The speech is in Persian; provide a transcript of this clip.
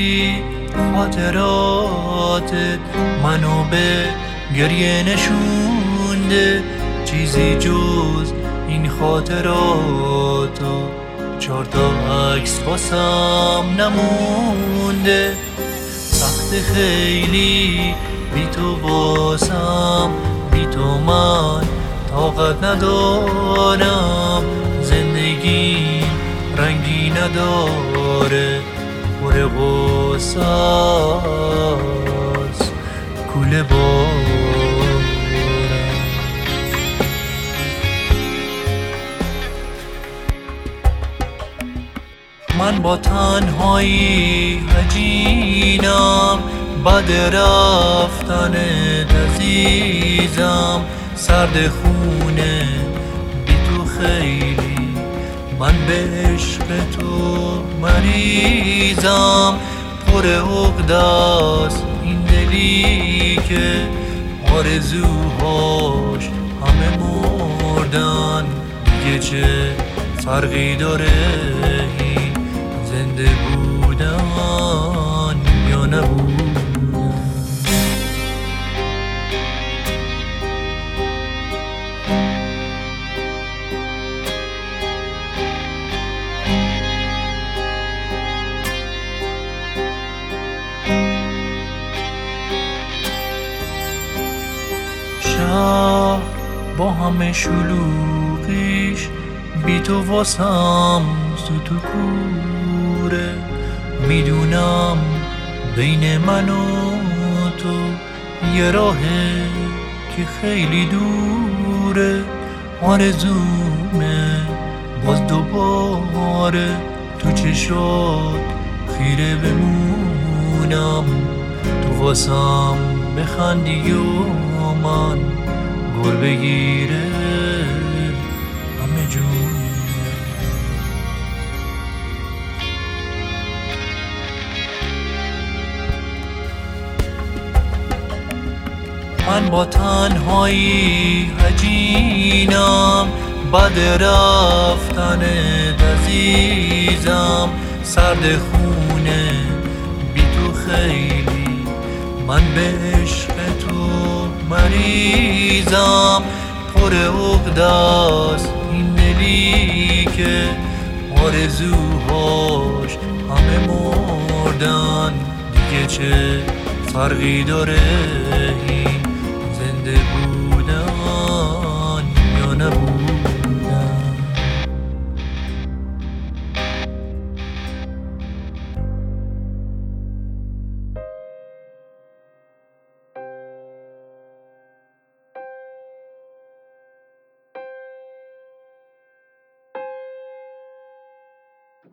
خیلی خاطراتت منو به گریه نشونده، چیزی جز این خاطراتو 4 تا عکس واسم نمونده. سخت خیلی بی تو واسم، بی تو من طاقت ندارم، زندگی رنگی نداره، پر غصه است کوله بارم. من با تنهایی عجینم، بعد رفتن عزیزم، سرد خونه بی تو خیلی، من به عشق تو مریضم، پر عقده‌ست این دلی که آرزوهاش همه مردن، دیگه چه فرقی داره این زنده بودن یا نبودن؟ شهر با همه شلوغیش بی تو واسم سوت و کوره، میدونم بین من و تو یه راهه که خیلی دوره، آرزومه باز دوباره تو چشات خیره بمونم، تو واسم بخندی و من گل بگیره همه جون. من با تنهایی عجینم، بعد رفتن عزیزم، سرد خونه بی تو خیلی، من به عشق تو مریضم، پر عقده‌ست این دلی که آرزوهاش همه مردن، دیگه چه فرقی داره این زنده بود